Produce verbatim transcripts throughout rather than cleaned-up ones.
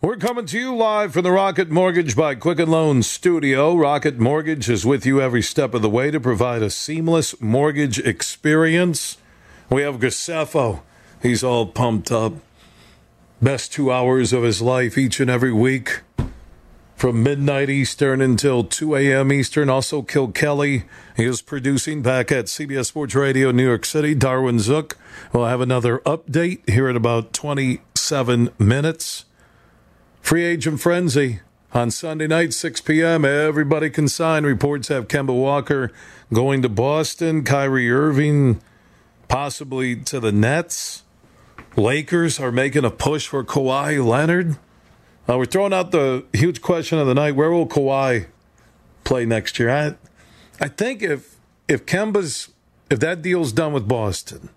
We're coming to you live from the Rocket Mortgage by Quicken Loans studio. Rocket Mortgage is with you every step of the way to provide a seamless mortgage experience. We have Graceffo. He's all pumped up. Best two hours of his life each and every week from midnight Eastern until two a.m. Eastern. Also, Kilkelly. He is producing back at C B S Sports Radio, New York City. Darwin Zook will have another update here in about twenty-seven minutes. Free Agent Frenzy on Sunday night, six p.m. Everybody can sign. Reports have Kemba Walker going to Boston, Kyrie Irving possibly to the Nets. Lakers are making a push for Kawhi Leonard. Uh, we're throwing out the huge question of the night. Where will Kawhi play next year? I, I think if if Kemba's if that deal's done with Boston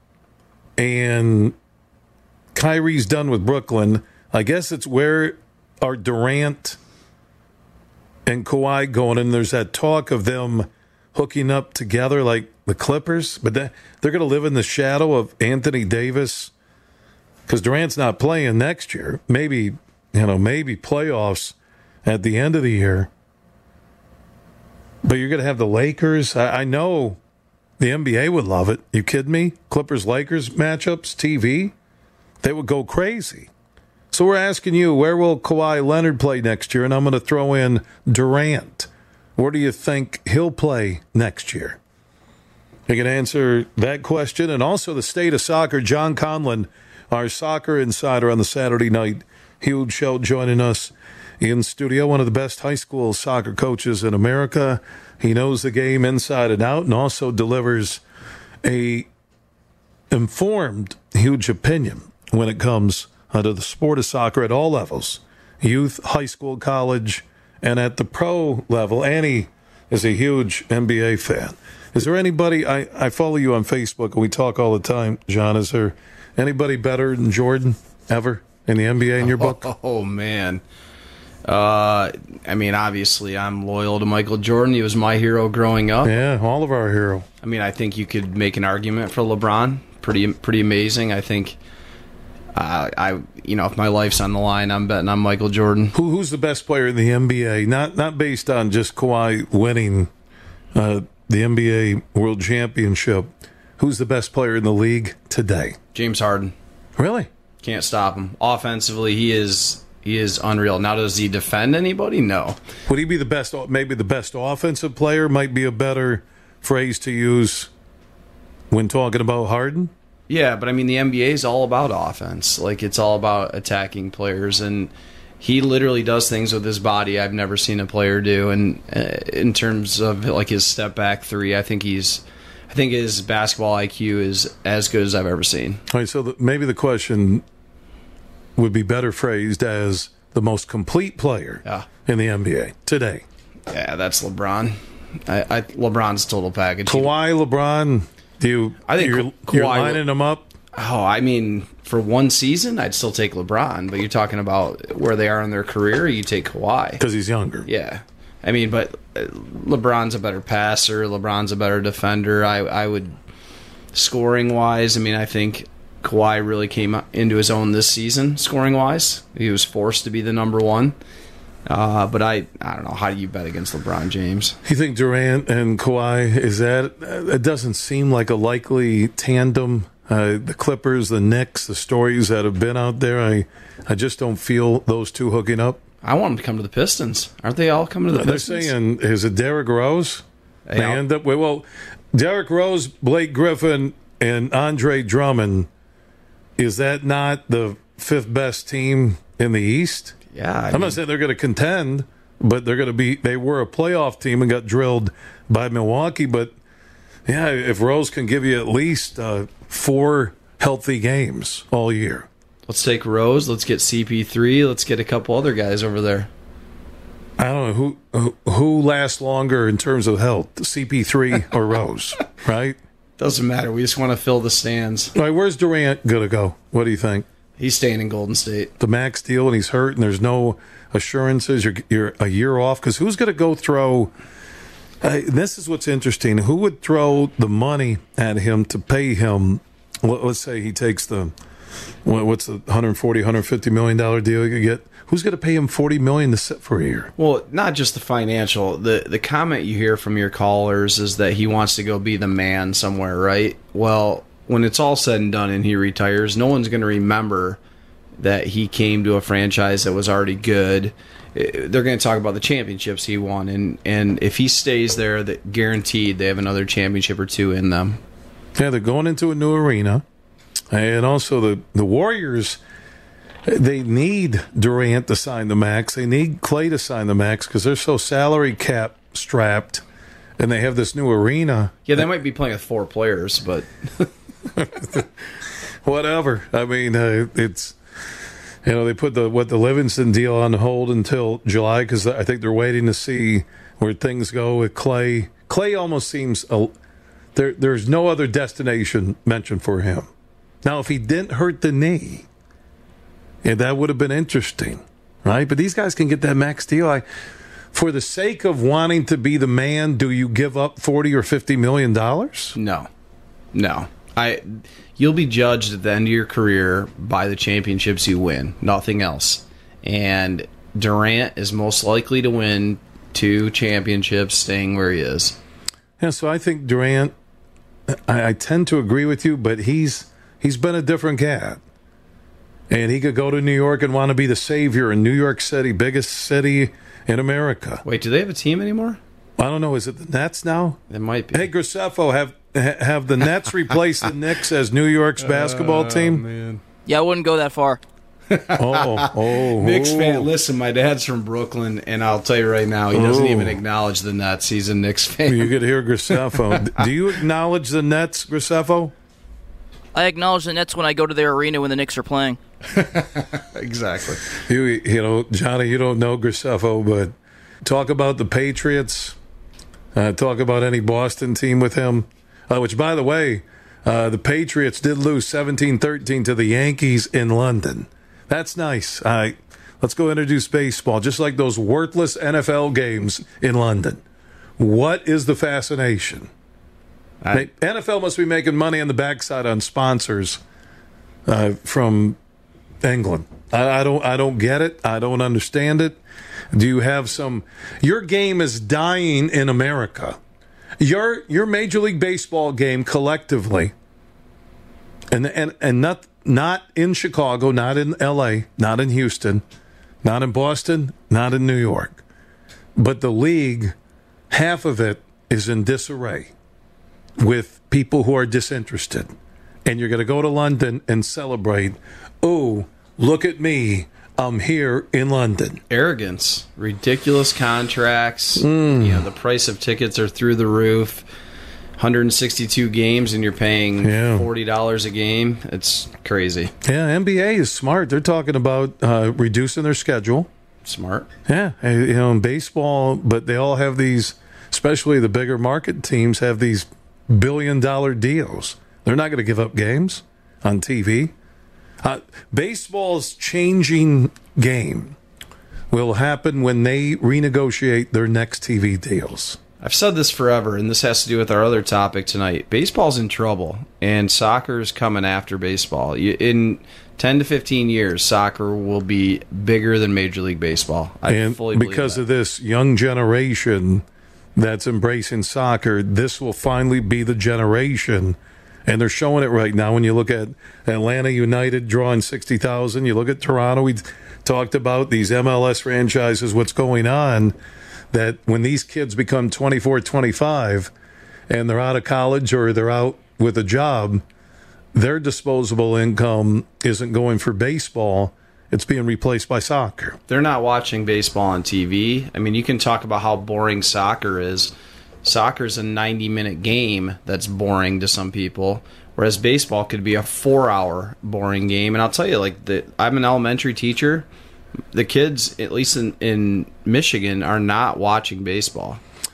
and Kyrie's done with Brooklyn, I guess it's where are Durant and Kawhi going, and there's that talk of them hooking up together like the Clippers, but that, they're going to live in the shadow of Anthony Davis because Durant's not playing next year. Maybe, you know, maybe playoffs at the end of the year. But you're going to have the Lakers. I, I know the N B A would love it. You kidding me? Clippers-Lakers matchups, T V, they would go crazy. So we're asking you, where will Kawhi Leonard play next year? And I'm going to throw in Durant. Where do you think he'll play next year? You can answer that question. And also the state of soccer. John Conlon, our soccer insider on the Saturday night huge show, joining us in studio. One of the best high school soccer coaches in America. He knows the game inside and out and also delivers a informed, huge opinion when it comes Uh, to the sport of soccer at all levels, youth, high school, college, and at the pro level. Annie is a huge N B A fan. Is there anybody, I, I follow you on Facebook, and we talk all the time, John. Is there anybody better than Jordan ever in the N B A in your book? Oh, oh man. Uh, I mean, obviously, I'm loyal to Michael Jordan. He was my hero growing up. Yeah, all of our hero. I mean, I think you could make an argument for LeBron. Pretty, pretty amazing. I think Uh, I, you know, if my life's on the line, I'm betting on Michael Jordan. Who, who's the best player in the N B A? Not not based on just Kawhi winning uh, the N B A World Championship. Who's the best player in the league today? James Harden. Really? Can't stop him. Offensively, he is he is unreal. Now, does he defend anybody? No. Would he be the best? Maybe the best offensive player might be a better phrase to use when talking about Harden. Yeah, but I mean, the N B A is all about offense. Like, it's all about attacking players, and he literally does things with his body I've never seen a player do. And uh, in terms of like his step back three, I think he's, I think his basketball I Q is as good as I've ever seen. All right, so the, maybe the question would be better phrased as the most complete player yeah. in the N B A today. Yeah, that's LeBron. I, I LeBron's total package. Kawhi, LeBron. Do you? I think you're, Kawhi, you're lining them up. Oh, I mean, for one season, I'd still take LeBron. But you're talking about where they are in their career. You take Kawhi because he's younger. Yeah, I mean, but LeBron's a better passer. LeBron's a better defender. I, I would scoring wise. I mean, I think Kawhi really came into his own this season, scoring wise. He was forced to be the number one. Uh, but I, I don't know. How do you bet against LeBron James? You think Durant and Kawhi, is that, it doesn't seem like a likely tandem. Uh, the Clippers, the Knicks, the stories that have been out there, I, I just don't feel those two hooking up. I want them to come to the Pistons. Aren't they all coming to the They're Pistons? They're saying, is it Derrick Rose? They, they end up with, well, Derrick Rose, Blake Griffin, and Andre Drummond, is that not the fifth best team in the East? Yeah, I I'm mean, not saying they're going to contend, but they're going to be. They were a playoff team and got drilled by Milwaukee. But yeah, if Rose can give you at least uh, four healthy games all year, let's take Rose. Let's get C P three. Let's get a couple other guys over there. I don't know who who, who lasts longer in terms of health, C P three or Rose, right? Doesn't matter. We just want to fill the stands. All right, where's Durant going to go? What do you think? He's staying in Golden State. The max deal, and he's hurt, and there's no assurances. You're, you're a year off, because who's going to go throw uh, – this is what's interesting. Who would throw the money at him to pay him? Let's say he takes the what, what's the one forty, one fifty million dollar deal you could get? Who's going to pay him forty million dollars to sit for a year? Well, not just the financial. The the comment you hear from your callers is that he wants to go be the man somewhere, right? Well, when it's all said and done and he retires, no one's going to remember that he came to a franchise that was already good. They're going to talk about the championships he won, and, and if he stays there, that guaranteed they have another championship or two in them. Yeah, they're going into a new arena, and also the, the Warriors, they need Durant to sign the max. They need Clay to sign the max because they're so salary cap strapped, and they have this new arena. Yeah, they might be playing with four players, but whatever. I mean, uh, it's you know they put the what the Livingston deal on hold until July because I think they're waiting to see where things go with Clay. Clay almost seems a, there. There's no other destination mentioned for him. Now, if he didn't hurt the knee. Yeah, that would have been interesting, right? But these guys can get that max deal. I, for the sake of wanting to be the man, do you give up forty or fifty million dollars? No, no. I, you'll be judged at the end of your career by the championships you win, nothing else. And Durant is most likely to win two championships, staying where he is. Yeah, so I think Durant. I, I tend to agree with you, but he's he's been a different cat. And he could go to New York and want to be the savior in New York City, biggest city in America. Wait, do they have a team anymore? I don't know. Is it the Nets now? It might be. Hey, Graceffo, have have the Nets replaced the Knicks as New York's basketball oh, team? Man. Yeah, I wouldn't go that far. oh, oh, Knicks oh. fan. Listen, my dad's from Brooklyn, and I'll tell you right now, he doesn't Oh. even acknowledge the Nets. He's a Knicks fan. You could hear Graceffo. Do you acknowledge the Nets, Graceffo? I acknowledge the Nets when I go to their arena when the Knicks are playing. Exactly. You, you know, Johnny, you don't know Graceffo, but talk about the Patriots. Uh, talk about any Boston team with him. Uh, which, by the way, uh, the Patriots did lose seventeen thirteen to the Yankees in London. That's nice. All right, let's go introduce baseball, just like those worthless N F L games in London. What is the fascination? I, N F L must be making money on the backside on sponsors uh, from England. I, I don't. I don't get it. I don't understand it. Do you have some? Your game is dying in America. Your your Major League Baseball game collectively, and and and not not in Chicago, not in L A, not in Houston, not in Boston, not in New York, but the league, half of it is in disarray with people who are disinterested. And you're going to go to London and celebrate, oh, look at me, I'm here in London. arrogance, ridiculous contracts. Mm. You know, the price of tickets are through the roof. one hundred sixty-two games, and you're paying Yeah. forty dollars a game. It's crazy. Yeah, N B A is smart. They're talking about uh, reducing their schedule. Smart. Yeah, and, you know, in baseball, but they all have these, especially the bigger market teams, have these billion-dollar deals. They're not going to give up games on T V. Uh, baseball's changing game will happen when they renegotiate their next T V deals. I've said this forever, and this has to do with our other topic tonight. Baseball's in trouble, and soccer's coming after baseball. You, in ten to fifteen years, soccer will be bigger than Major League Baseball. I And fully believe because that. of this young generation that's embracing soccer, this will finally be the generation. And they're showing it right now. When you look at Atlanta United drawing sixty thousand, you look at Toronto, we talked about these M L S franchises, what's going on, that when these kids become twenty-four, twenty-five, and they're out of college or they're out with a job, their disposable income isn't going for baseball. It's being replaced by soccer. They're not watching baseball on T V. I mean, you can talk about how boring soccer is. Soccer's a ninety-minute game that's boring to some people, whereas baseball could be a four-hour boring game. And I'll tell you, like, the, I'm an elementary teacher. The kids, at least in, in Michigan, are not watching baseball.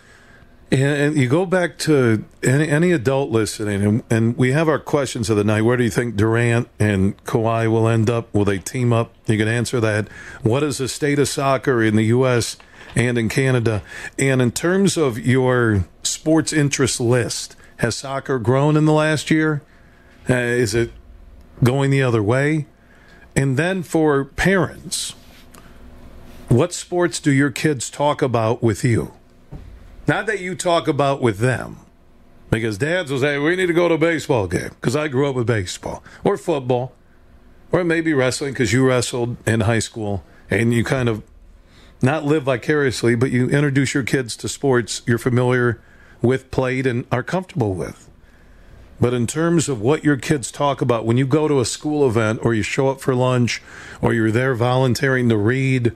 And, and you go back to any, any adult listening, and, and we have our questions of the night. Where do you think Durant and Kawhi will end up? Will they team up? You can answer that. What is the state of soccer in the U S and in Canada? And in terms of your sports interest list, has soccer grown in the last year? Uh, is it going the other way? And then for parents, what sports do your kids talk about with you? Not that you talk about with them. Because dads will say, we need to go to a baseball game because I grew up with baseball. Or football. Or maybe wrestling because you wrestled in high school and you kind of not live vicariously, but you introduce your kids to sports you're familiar with, played, and are comfortable with. But in terms of what your kids talk about, when you go to a school event or you show up for lunch or you're there volunteering to read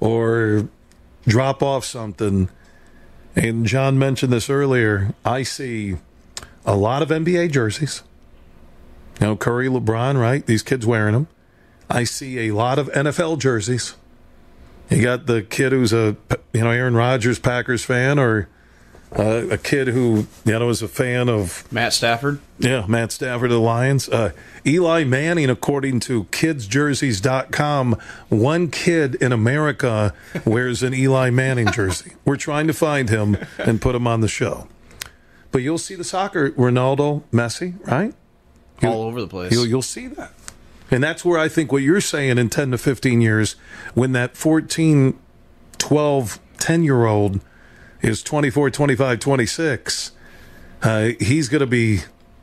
or drop off something, and John mentioned this earlier, I see a lot of N B A jerseys. You know, Curry, LeBron, right? These kids wearing them. I see a lot of N F L jerseys. You got the kid who's a, you know, Aaron Rodgers Packers fan, or uh, a kid who, you know, is a fan of Matt Stafford. Yeah, Matt Stafford of the Lions. Uh, Eli Manning, according to kids jerseys dot com, one kid in America wears an Eli Manning jersey. We're trying to find him and put him on the show. But you'll see the soccer, Ronaldo, Messi, right? You'll, all over the place. You'll, you'll see that. And that's where I think what you're saying in ten to fifteen years, when that fourteen, twelve, ten-year-old is twenty-four, twenty-five, twenty-six, uh, he's going to be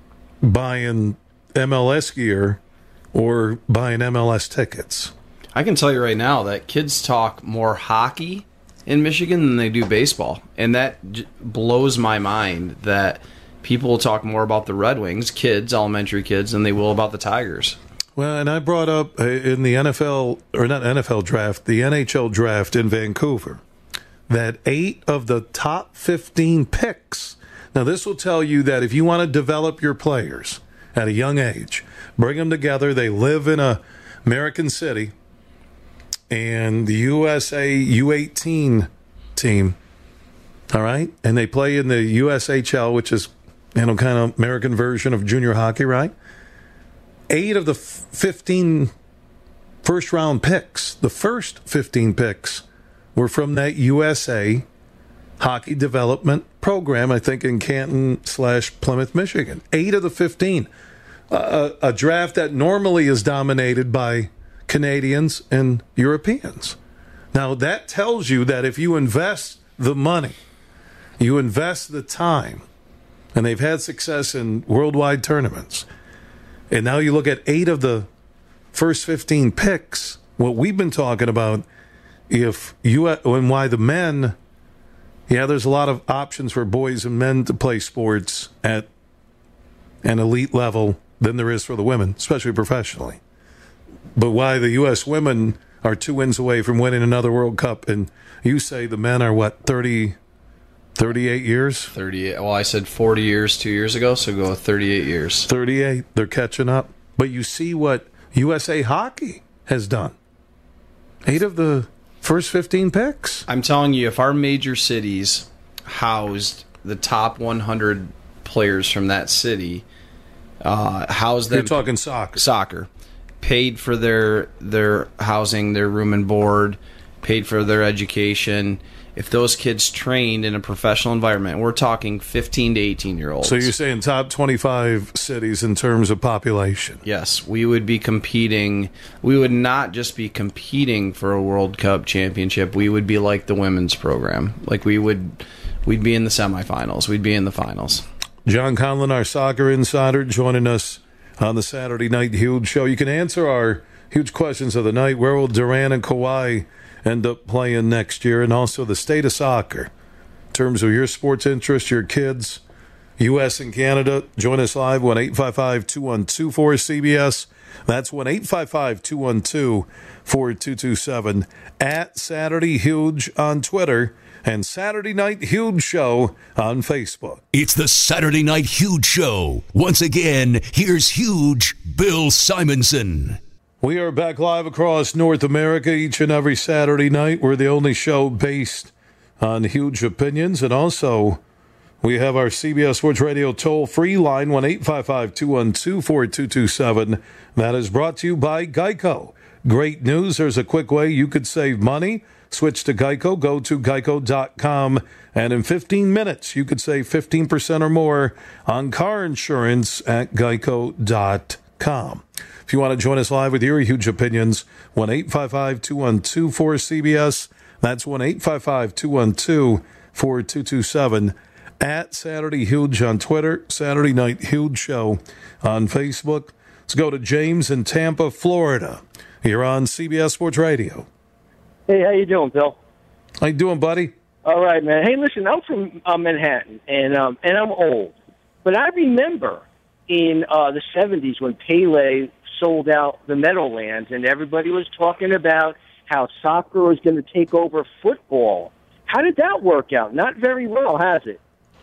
buying M L S gear or buying M L S tickets. I can tell you right now that kids talk more hockey in Michigan than they do baseball. And that j- blows my mind that people will talk more about the Red Wings, kids, elementary kids, than they will about the Tigers. Well, and I brought up uh, in the N F L, or not N F L draft, the N H L draft in Vancouver, that eight of the top fifteen picks. Now, this will tell you that if you want to develop your players at a young age, bring them together. They live in a American city, and the U S A U eighteen team, all right, and they play in the U S H L, which is, you know, kind of American version of junior hockey, right? Eight of the fifteen first-round picks, the first fifteen picks, were from that U S A hockey development program, I think, in Canton slash Plymouth, Michigan. Eight of the fifteen. Uh, a, a draft that normally is dominated by Canadians and Europeans. Now, that tells you that if you invest the money, you invest the time, and they've had success in worldwide tournaments, and now you look at eight of the first fifteen picks, what we've been talking about, if you and why the men, yeah, there's a lot of options for boys and men to play sports at an elite level than there is for the women, especially professionally. But why the U S women are two wins away from winning another World Cup, and you say the men are, what, thirty, thirty-eight years? thirty-eight. Well, I said forty years two years ago, so go with thirty-eight years. thirty-eight. They're catching up. But you see what U S A Hockey has done. Eight of the first fifteen picks. I'm telling you, if our major cities housed the top one hundred players from that city, uh, housed them... You're talking soccer. Soccer. Paid for their their housing, their room and board, paid for their education. If those kids trained in a professional environment, we're talking fifteen to eighteen-year-olds. So you're saying top twenty-five cities in terms of population. Yes, we would be competing. We would not just be competing for a World Cup championship. We would be like the women's program. Like we would, we'd be in the semifinals. We'd be in the finals. John Conlon, our soccer insider, joining us on the Saturday Night Huge Show. You can answer our huge questions of the night. Where will Durant and Kawhi end up playing next year? And also the state of soccer in terms of your sports interest, your kids, U S and Canada. Join us live, one eight five five, two one two, four C B S. That's one eight five five, two one two, four two two seven. At Saturday Huge on Twitter and Saturday Night Huge Show on Facebook. It's the Saturday Night Huge Show. Once again, here's Huge Bill Simonson. We are back live across North America each and every Saturday night. We're the only show based on huge opinions. And also, we have our C B S Sports Radio toll-free line, one eight five five, two one two, four two two seven. That is brought to you by Geico. Great news. There's a quick way you could save money. Switch to Geico. Go to geico dot com. And in fifteen minutes, you could save fifteen percent or more on car insurance at geico dot com. If you want to join us live with your huge opinions, one eight five five, two one two, four C B S. That's one eight five five, two one two, four two two seven. At Saturday Huge on Twitter, Saturday Night Huge Show on Facebook. Let's go to James in Tampa, Florida. You're on C B S Sports Radio. Hey, how you doing, Bill? How you doing, buddy? All right, man. Hey, listen, I'm from uh, Manhattan, and um, and I'm old. But I remember in uh, the seventies when Pele sold out the Meadowlands, and everybody was talking about how soccer was going to take over football. How did that work out? Not very well, has it?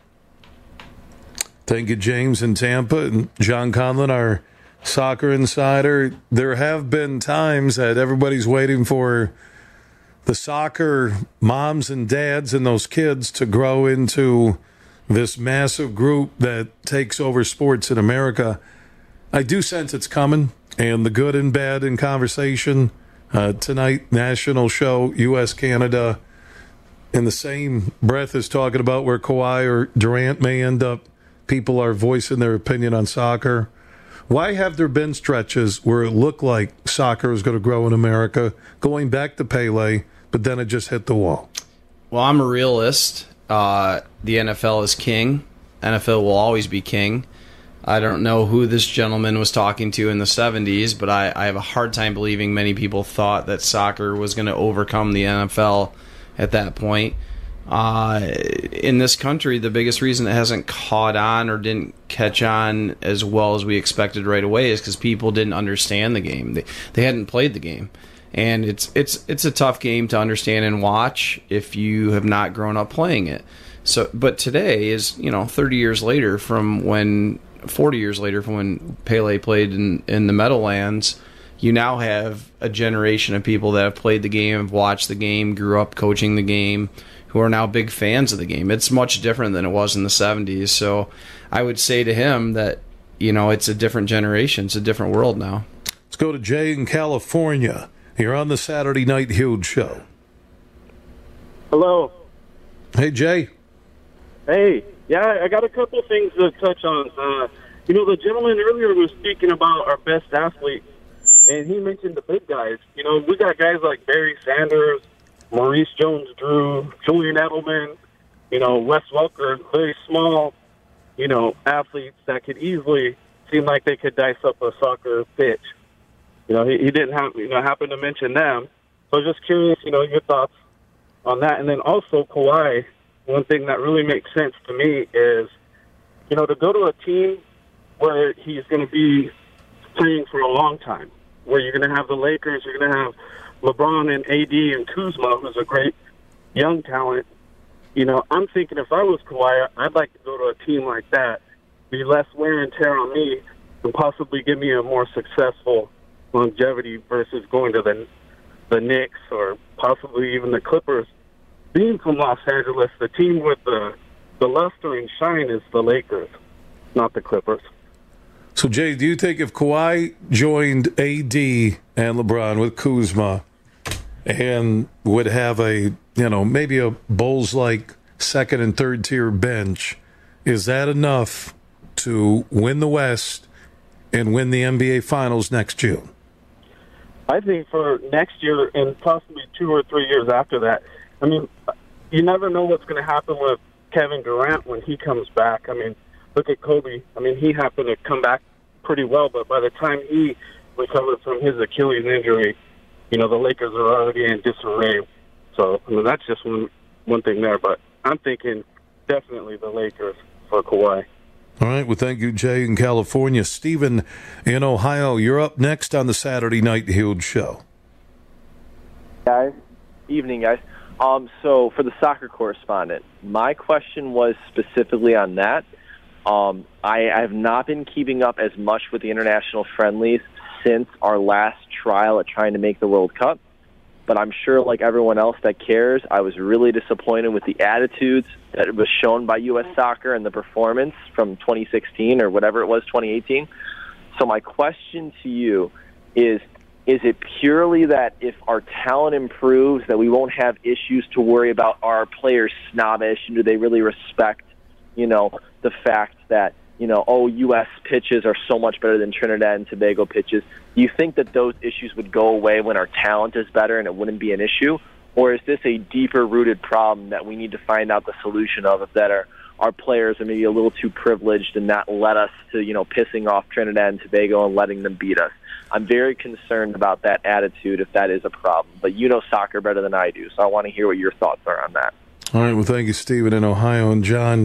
Thank you, James in Tampa. And John Conlon, our soccer insider. There have been times that everybody's waiting for the soccer moms and dads and those kids to grow into this massive group that takes over sports in America. I do sense it's coming, and the good and bad in conversation. Uh, tonight, national show, U S Canada, in the same breath as talking about where Kawhi or Durant may end up. People are voicing their opinion on soccer. Why have there been stretches where it looked like soccer was going to grow in America, going back to Pele, but then it just hit the wall? Well, I'm a realist. Uh, the N F L is king. N F L will always be king. I don't know who this gentleman was talking to in the seventies, but I, I have a hard time believing many people thought that soccer was going to overcome the N F L at that point. Uh, in this country, the biggest reason it hasn't caught on or didn't catch on as well as we expected right away is because people didn't understand the game. They, they hadn't played the game. And it's it's it's a tough game to understand and watch if you have not grown up playing it. So, but today is, you know, thirty years later from when, forty years later from when Pele played in, in the Meadowlands, you now have a generation of people that have played the game, have watched the game, grew up coaching the game, who are now big fans of the game. It's much different than it was in the seventies. So I would say to him that, you know, it's a different generation. It's a different world now. Let's go to Jay in California. You're on the Saturday Night Huge Show. Hello. Hey, Jay. Hey. Yeah, I got a couple things to touch on. Uh, you know, the gentleman earlier was speaking about our best athlete, and he mentioned the big guys. You know, we got guys like Barry Sanders, Maurice Jones-Drew, Julian Edelman, you know, Wes Welker, very small, you know, athletes that could easily seem like they could dice up a soccer pitch. You know, he, he didn't have, you know, happen to mention them. So I was just curious, you know, your thoughts on that. And then also Kawhi, one thing that really makes sense to me is, you know, to go to a team where he's going to be playing for a long time, where you're going to have the Lakers, you're going to have LeBron and A D and Kuzma, who's a great young talent. You know, I'm thinking if I was Kawhi, I'd like to go to a team like that, be less wear and tear on me, and possibly give me a more successful longevity versus going to the the Knicks or possibly even the Clippers. Being from Los Angeles, the team with the the luster and shine is the Lakers, not the Clippers. So, Jay, do you think if Kawhi joined A D and LeBron with Kuzma and would have a, you know, maybe a Bulls-like second and third tier bench, is that enough to win the West and win the N B A Finals next June? I think for next year and possibly two or three years after that, I mean, you never know what's going to happen with Kevin Durant when he comes back. I mean, look at Kobe. I mean, he happened to come back pretty well, but by the time he recovered from his Achilles injury, you know, the Lakers are already in disarray. So, I mean, that's just one, one thing there. But I'm thinking definitely the Lakers for Kawhi. All right. Well, thank you, Jay in California. Stephen in Ohio, you're up next on the Saturday Night Huge Show. Guys, evening, guys. Um, so for the soccer correspondent, my question was specifically on that. Um, I, I have not been keeping up as much with the international friendlies since our last trial at trying to make the World Cup. But I'm sure, like everyone else that cares, I was really disappointed with the attitudes that was shown by U S Soccer and the performance from twenty sixteen or whatever it was, twenty eighteen. So my question to you is, is it purely that if our talent improves, that we won't have issues to worry about our players snobbish, and do they really respect, you know, the fact that, you know, oh, U S pitches are so much better than Trinidad and Tobago pitches. Do you think that those issues would go away when our talent is better and it wouldn't be an issue? Or is this a deeper-rooted problem that we need to find out the solution of, if that our, our players are maybe a little too privileged and not led us to, you know, pissing off Trinidad and Tobago and letting them beat us? I'm very concerned about that attitude, if that is a problem. But you know soccer better than I do, so I want to hear what your thoughts are on that. All right, well, thank you, Stephen in Ohio. And John,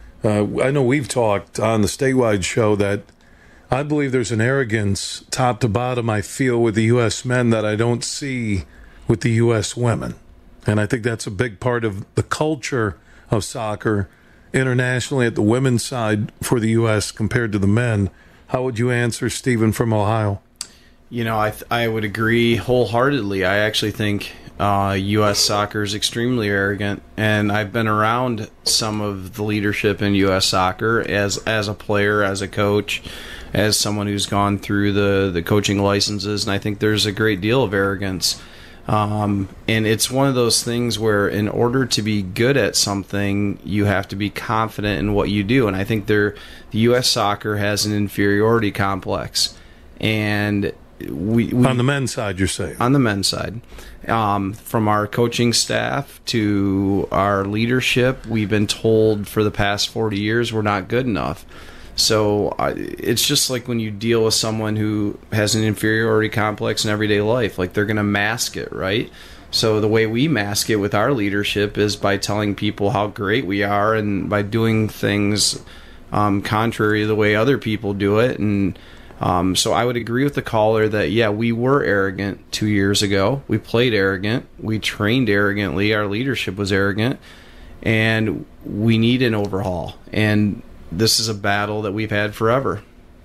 uh, I know we've talked on the statewide show that I believe there's an arrogance top to bottom I feel with the U S men that I don't see with the U S women. And I think that's a big part of the culture of soccer internationally at the women's side for the U S compared to the men. How would you answer, Stephen from Ohio? You know, I th- I would agree wholeheartedly. I actually think uh, U S soccer is extremely arrogant, and I've been around some of the leadership in U S soccer as as a player, as a coach, as someone who's gone through the, the coaching licenses, and I think there's a great deal of arrogance. Um, and it's one of those things where in order to be good at something, you have to be confident in what you do. And I think there, the U S soccer has an inferiority complex. And we, we on the men's side, you're saying? On the men's side. Um, from our coaching staff to our leadership, we've been told for the past forty years we're not good enough. So uh, it's just like when you deal with someone who has an inferiority complex in everyday life, like they're going to mask it, right? So the way we mask it with our leadership is by telling people how great we are and by doing things um, contrary to the way other people do it. And um, so I would agree with the caller that, yeah, we were arrogant two years ago. We played arrogant. We trained arrogantly. Our leadership was arrogant. And we need an overhaul. And this is a battle that we've had forever.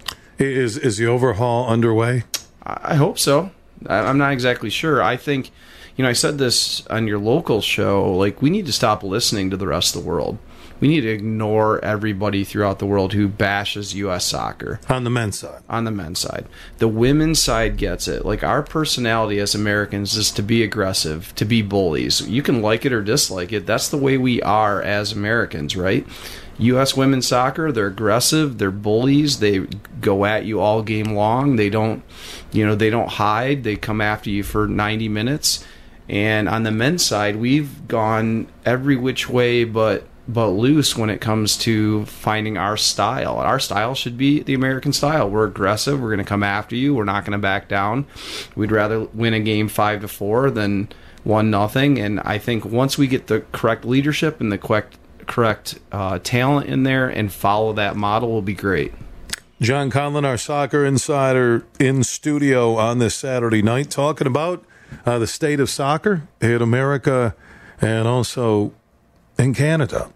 Is is the overhaul underway? I hope so. I'm not exactly sure. I think, you know, I said this on your local show, like, we need to stop listening to the rest of the world. We need to ignore everybody throughout the world who bashes U S soccer. On the men's side. On the men's side. The women's side gets it. Like, our personality as Americans is to be aggressive, to be bullies. You can like it or dislike it. That's the way we are as Americans, right? U S women's soccer, they're aggressive, they're bullies, they go at you all game long, they don't, you know, they don't hide, they come after you for ninety minutes. And on the men's side, we've gone every which way but but loose when it comes to finding our style. Our style should be the American style. We're aggressive, we're going to come after you, we're not going to back down. We'd rather win a game five to four than one nothing. And I think once we get the correct leadership and the correct correct uh, talent in there and follow that model, will be great. John Conlon, our soccer insider, in studio on this Saturday night, talking about uh, the state of soccer in America and also in Canada.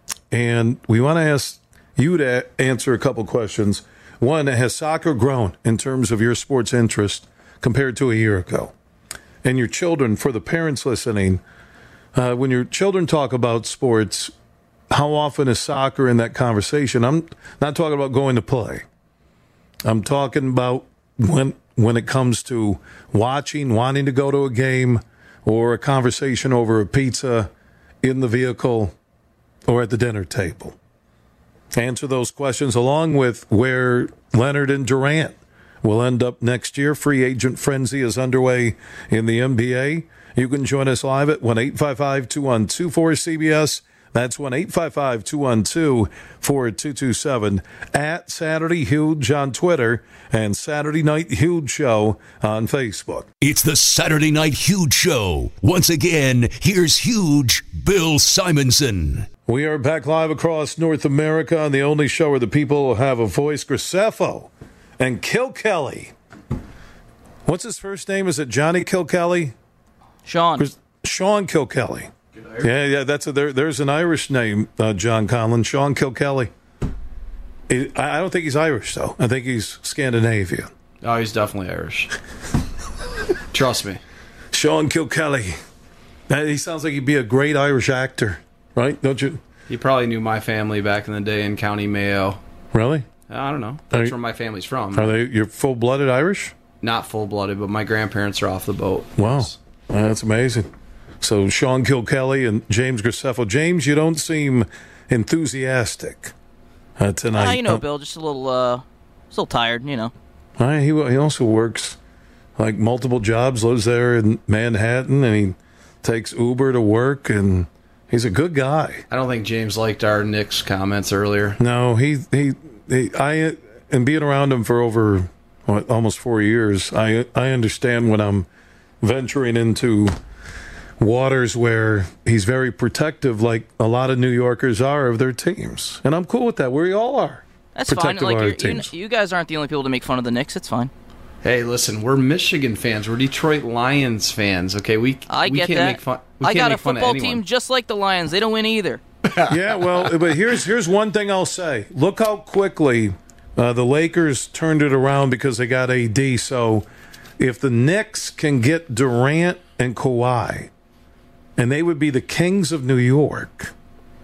And we want to ask you to answer a couple questions. One, has soccer grown in terms of your sports interest compared to a year ago? And your children, for the parents listening, uh, when your children talk about sports, how often is soccer in that conversation? I'm not talking about going to play. I'm talking about when when it comes to watching, wanting to go to a game, or a conversation over a pizza in the vehicle or at the dinner table. Answer those questions along with where Leonard and Durant will end up next year. Free agent frenzy is underway in the N B A. You can join us live at one eight five five, two one two, four C B S. That's one eight five five, two one two, four two two seven. At Saturday Huge on Twitter and Saturday Night Huge Show on Facebook. It's the Saturday Night Huge Show. Once again, here's Huge Bill Simonson. We are back live across North America on the only show where the people have a voice. Graceffo and Kilkelly. What's his first name? Is it Johnny Kilkelly? Sean. Sean Kilkelly. Yeah, yeah, that's a, there. There's an Irish name, uh, John Conlon, Sean Kilkelly. It, I don't think he's Irish, though. I think he's Scandinavian. Oh, he's definitely Irish. Trust me. Sean Kilkelly. He sounds like he'd be a great Irish actor, right? Don't you? He probably knew my family back in the day in County Mayo. Really? I don't know. That's you, where my family's from. Are they? You're full-blooded Irish? Not full-blooded, but my grandparents are off the boat. Wow, that's amazing. So Sean Kilkelly and James Graceffo. James, you don't seem enthusiastic uh, tonight. Ah, you know, Uh, Bill, just a little, uh, still tired, you know. uh, he he also works like multiple jobs. Lives there in Manhattan, and he takes Uber to work. And he's a good guy. I don't think James liked our Knicks comments earlier. No, he he, he I and being around him for over what, almost four years, I I understand when I'm venturing into waters where he's very protective, like a lot of New Yorkers are of their teams, and I'm cool with that. We all are. That's fine. protective Like, of our you're, you, teams. you guys aren't the only people to make fun of the Knicks. It's fine. Hey, listen, we're Michigan fans. We're Detroit Lions fans. Okay, we I we get can't that. make fun. We I can't got make a fun of football anyone. team just like the Lions. They don't win either. Yeah, well, but here's here's one thing I'll say. Look how quickly uh, the Lakers turned it around because they got A D. So if the Knicks can get Durant and Kawhi, and they would be the kings of New York.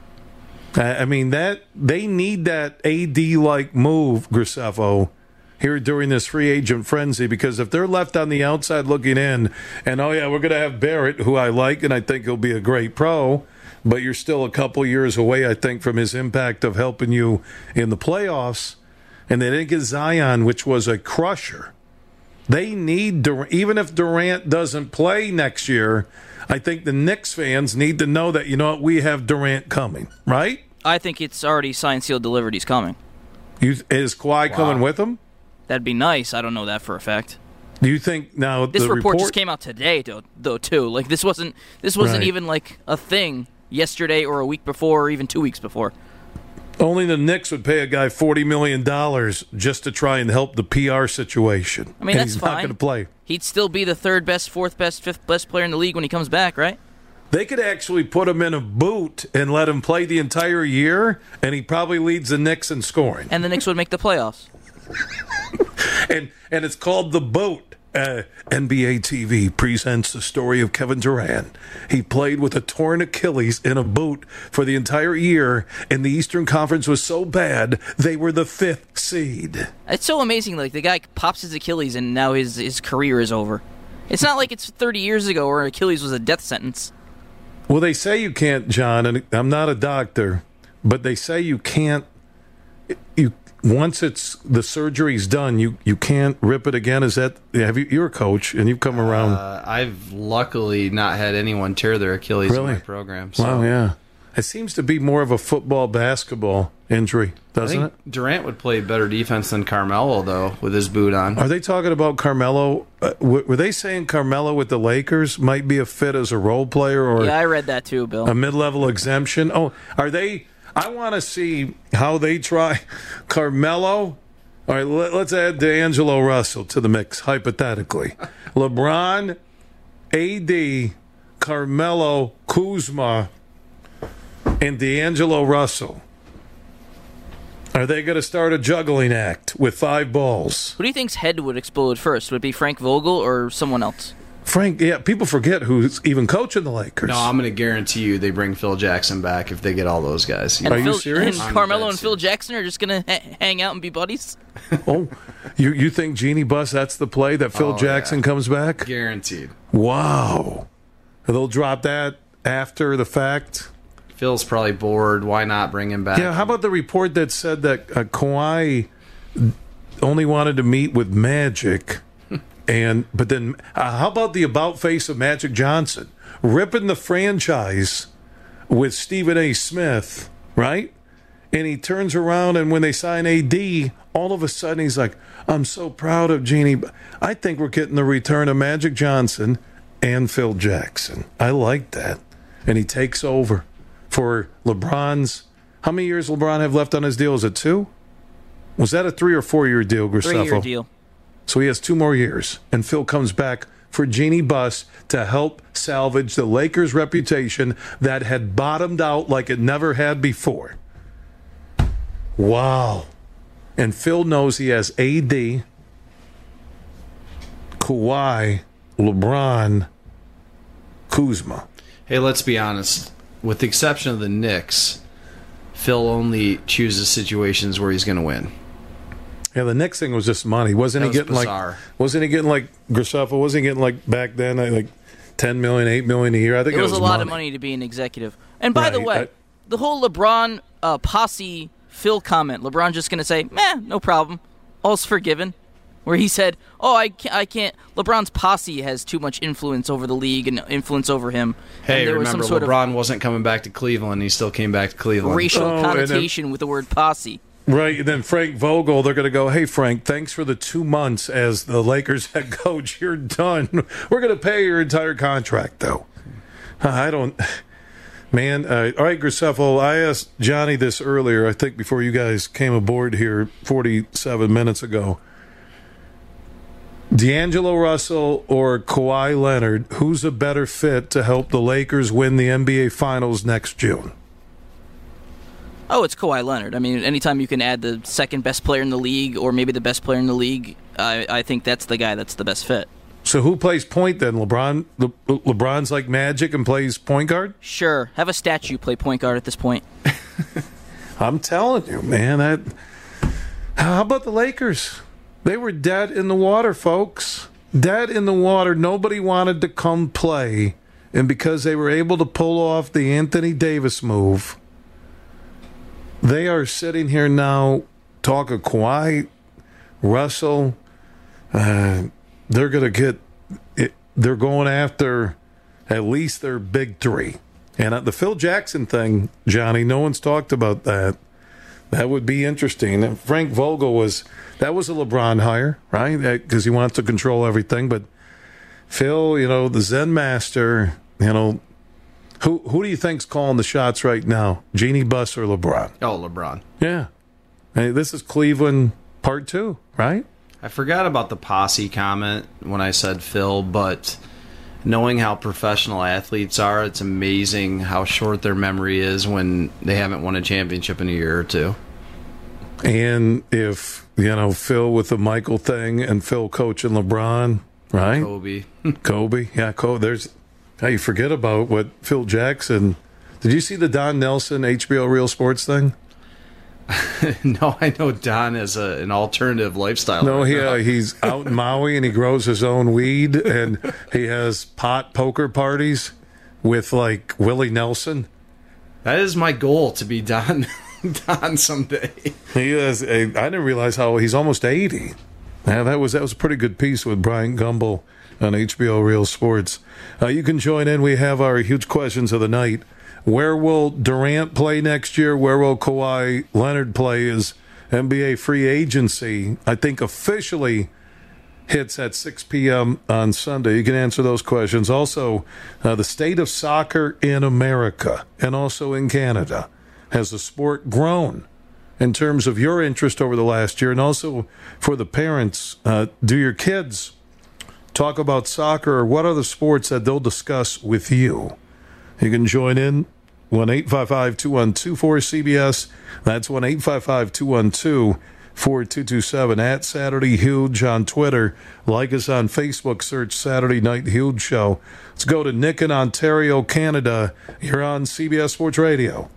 I I mean, that they need that A D-like move, Graceffo, here during this free agent frenzy, because if they're left on the outside looking in, and oh yeah, we're going to have Barrett, who I like, and I think he'll be a great pro, but you're still a couple years away, I think, from his impact of helping you in the playoffs, and they didn't get Zion, which was a crusher. They need Durant. Even if Durant doesn't play next year, I think the Knicks fans need to know that, you know what, we have Durant coming, right? I think it's already signed, sealed, delivered. He's coming. You, is Kawhi coming with him? That'd be nice. I don't know that for a fact. Do you think now This the report, report just came out today, though, though too. Like this wasn't this wasn't Right. even like a thing yesterday or a week before or even two weeks before. only the Knicks would pay a guy forty million dollars just to try and help the P R situation? I mean, and that's he's fine. not going to play. He'd still be the third best, fourth best, fifth best player in the league when he comes back, right? They could actually put him in a boot and let him play the entire year, and he probably leads the Knicks in scoring. And the Knicks would make the playoffs. and and it's called The Boat. Uh, N B A T V presents the story of Kevin Durant. He played with a torn Achilles in a boot for the entire year, and the Eastern Conference was so bad they were the fifth seed. It's so amazing. Like the guy pops his Achilles and now his his career is over. It's not like it's thirty years ago where Achilles was a death sentence. Well, they say you can't, John, and I'm not a doctor, but they say you can't. You once it's the surgery's done, you you can't rip it again. Is that have you? You're a coach and you've come around. Uh, I've luckily not had anyone tear their Achilles Really? in my program. So Wow, yeah. It seems to be more of a football basketball injury, I doesn't think it? Durant would play better defense than Carmelo, though, with his boot on. Are they talking about Carmelo? Uh, w- were they saying Carmelo with the Lakers might be a fit as a role player or Yeah, I read that too, Bill. a mid-level exemption? Oh, are they? I want to see how they try Carmelo. All right, let, let's add D'Angelo Russell to the mix, hypothetically. LeBron, A D, Carmelo, Kuzma, and D'Angelo Russell. Are they going to start a juggling act with five balls? Who do you think's head would explode first? Would it be Frank Vogel or someone else? Frank, yeah, people forget who's even coaching the Lakers. No, I'm going to guarantee you they bring Phil Jackson back if they get all those guys. And Are you Phil, serious? And I'm Carmelo dead and Phil Jackson are just gonna ha- hang out and be buddies. Oh, you you think Jeannie Buss, that's the play, that Phil Oh, Jackson yeah. comes back? Guaranteed. Wow. They'll drop that after the fact? Phil's probably bored. Why not bring him back? Yeah, how about the report that said that uh, Kawhi only wanted to meet with Magic, and but then uh, how about the about face of Magic Johnson ripping the franchise with Stephen A. Smith, right? And he turns around, and when they sign A D, all of a sudden he's like, "I'm so proud of Jeannie." I think we're getting the return of Magic Johnson and Phil Jackson. I like that, and he takes over. For LeBron's, how many years LeBron have left on his deal? Is it two? Was that a three or four year deal, Graceffo? Three-year deal. So he has two more years, and Phil comes back for Jeannie Buss to help salvage the Lakers' reputation that had bottomed out like it never had before. Wow. And Phil knows he has A D, Kawhi, LeBron, Kuzma. Hey, let's be honest. With the exception of the Knicks, Phil only chooses situations where he's going to win. Yeah, the next thing was just money. Wasn't That he was getting bizarre. like? Wasn't he getting like Graceffo? Wasn't he getting like back then uh, like ten million, eight million a year? I think It it was, was a lot money. of money to be an executive. And by the Right, way, I- the whole LeBron uh, posse Phil comment. LeBron just going to say, meh, no problem. All's forgiven. Where he said, oh, I can't, I can't. LeBron's posse has too much influence over the league and influence over him. Hey, and there remember, was some sort LeBron of wasn't coming back to Cleveland. He still came back to Cleveland. racial Oh, connotation then, with the word posse. Right, and then Frank Vogel, they're going to go, hey, Frank, thanks for the two months as the Lakers head coach. You're done. We're going to pay your entire contract, though. I don't... Man, uh, all right, Graceffo, I asked Johnny this earlier, I think before you guys came aboard here forty-seven minutes ago. D'Angelo Russell or Kawhi Leonard, who's a better fit to help the Lakers win the N B A Finals next June? Oh, it's Kawhi Leonard. I mean, anytime you can add the second best player in the league or maybe the best player in the league, I, I think that's the guy that's the best fit. So who plays point then? LeBron? Le- LeBron's like Magic and plays point guard? Sure. Have a statue play point guard at this point. I'm telling you, man. That. How about the Lakers? They were dead in the water, folks. Dead in the water. Nobody wanted to come play. And because they were able to pull off the Anthony Davis move, they are sitting here now talking Kawhi, Russell. Uh, they're going to get it. They're going after at least their big three. And uh, the Phil Jackson thing, Johnny, no one's talked about that. That would be interesting. And Frank Vogel was, that was a LeBron hire, right? Because he wants to control everything. But Phil, you know, the Zen master, you know, who who do you think's calling the shots right now? Jeannie Buss or LeBron? Oh, LeBron. Yeah. Hey, this is Cleveland part two, right? I forgot about the posse comment when I said Phil, but knowing how professional athletes are, it's amazing how short their memory is when they haven't won a championship in a year or two. And if, you know, Phil with the Michael thing and Phil coaching LeBron, right? Kobe. Kobe. Yeah, Kobe. There's, how you forget about what Phil Jackson. Did you see the Don Nelson H B O Real Sports thing? No, I know Don is a, an alternative lifestyle. No, right he, now. uh, he's out in Maui and he grows his own weed and he has pot poker parties with like Willie Nelson. That is my goal, to be Don, Don someday. He is. A, I didn't realize how he's almost eighty. Yeah, that was that was a pretty good piece with Brian Gumbel on H B O Real Sports. Uh, you can join in. We have our huge questions of the night. Where will Durant play next year? Where will Kawhi Leonard play as N B A free agency? I think officially hits at six p.m. on Sunday. You can answer those questions. Also, uh, the state of soccer in America and also in Canada. Has the sport grown in terms of your interest over the last year? And also for the parents, uh, do your kids talk about soccer or what other sports that they'll discuss with you? You can join in. one eight five five, two one two, four C B S. That's one eight five five, two one two, four two two seven. At Saturday Huge on Twitter. Like us on Facebook. Search Saturday Night Huge Show. Let's go to Nick in Ontario, Canada. You're on C B S Sports Radio.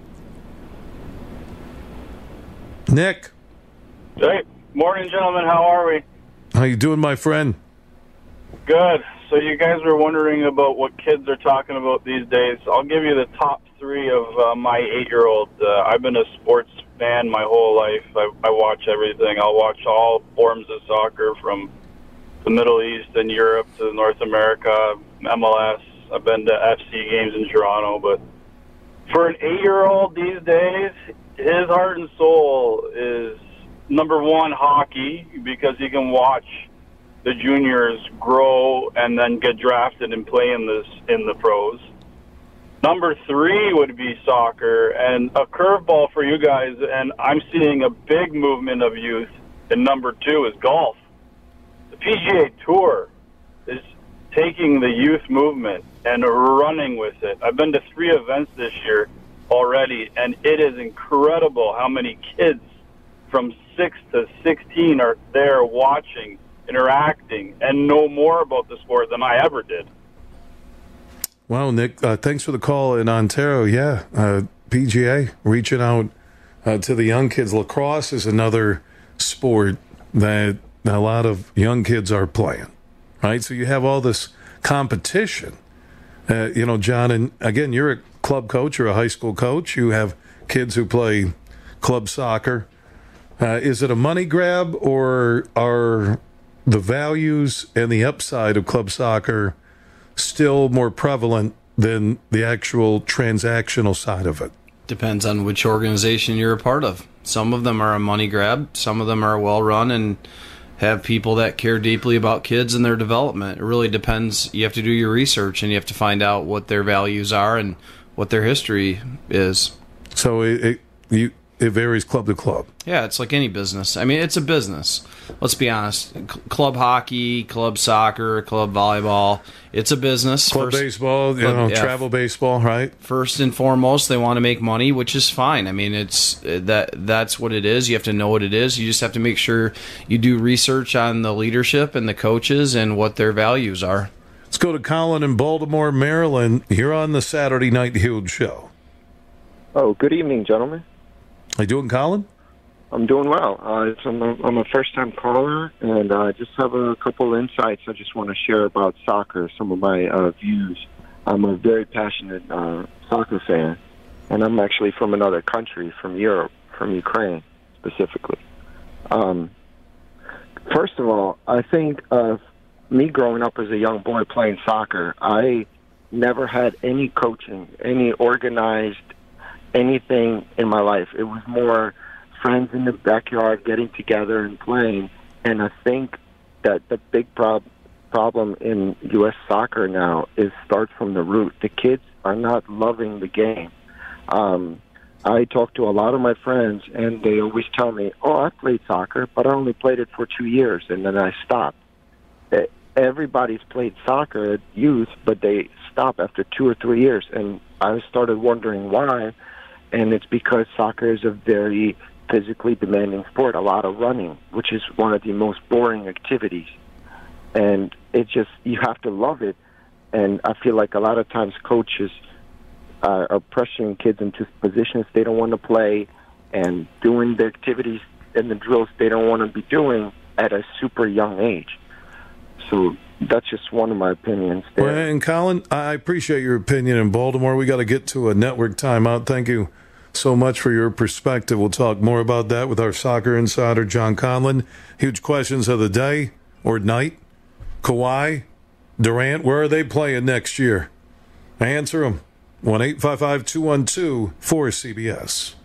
Nick. Hey, morning, gentlemen. How are we? How you doing, my friend? Good. So you guys were wondering about what kids are talking about these days. I'll give you the top three of uh, my eight-year-old. Uh, I've been a sports fan my whole life. I, I watch everything. I'll watch all forms of soccer from the Middle East and Europe to North America, M L S. I've been to F C games in Toronto. But for an eight-year-old these days, his heart and soul is, number one, hockey, because he can watch the juniors grow and then get drafted and play in this in the pros. Number three would be soccer, and a curveball for you guys, and I'm seeing a big movement of youth, and number two is golf. The P G A Tour is taking the youth movement and running with it. I've been to three events this year already, and it is incredible how many kids from six to sixteen are there watching, interacting, and know more about the sport than I ever did. Wow, Nick, uh, thanks for the call in Ontario. Yeah, uh, P G A reaching out uh, to the young kids. Lacrosse is another sport that a lot of young kids are playing, right? So you have all this competition. Uh, you know, John, and again, you're a club coach or a high school coach. You have kids who play club soccer. Uh, is it a money grab, or are the values and the upside of club soccer still more prevalent than the actual transactional side of it? Depends on which organization you're a part of. Some of them are a money grab. Some of them are well run and have people that care deeply about kids and their development. It really depends. You have to do your research, and you have to find out what their values are and what their history is. So it it, you, it varies club to club. Yeah, it's like any business. I mean, it's a business. Let's be honest. C- club hockey, club soccer, club volleyball, it's a business. Club First, baseball, you club, know, yeah. travel baseball, right? First and foremost, they want to make money, which is fine. I mean, it's that that's what it is. You have to know what it is. You just have to make sure you do research on the leadership and the coaches and what their values are. Let's go to Colin in Baltimore, Maryland. You're on the Saturday Night Huge Show. Oh, good evening, gentlemen. How you doing, Colin? I'm doing well. Uh, it's, I'm, a, I'm a first-time caller, and I uh, just have a couple insights I just want to share about soccer, some of my uh, views. I'm a very passionate uh, soccer fan, and I'm actually from another country, from Europe, from Ukraine specifically. Um, first of all, I think of me growing up as a young boy playing soccer, I never had any coaching, any organized anything in my life. It was more friends in the backyard getting together and playing. And I think that the big prob- problem in U S soccer now is starts from the root. The kids are not loving the game. Um, I talk to a lot of my friends, and they always tell me, oh, I played soccer, but I only played it for two years, and then I stopped. Everybody's played soccer at youth, but they stop after two or three years. And I started wondering why, and it's because soccer is a very physically demanding sport, a lot of running, which is one of the most boring activities. And it just, you have to love it. And I feel like a lot of times coaches uh, are pressuring kids into positions they don't want to play and doing the activities and the drills they don't want to be doing at a super young age. So that's just one of my opinions there. Well, and Colin, I appreciate your opinion in Baltimore. We got to get to a network timeout. Thank you so much for your perspective. We'll talk more about that with our soccer insider, John Conlon. Huge questions of the day or night. Kawhi, Durant, where are they playing next year? Answer them. one eight five five two one two four C B S.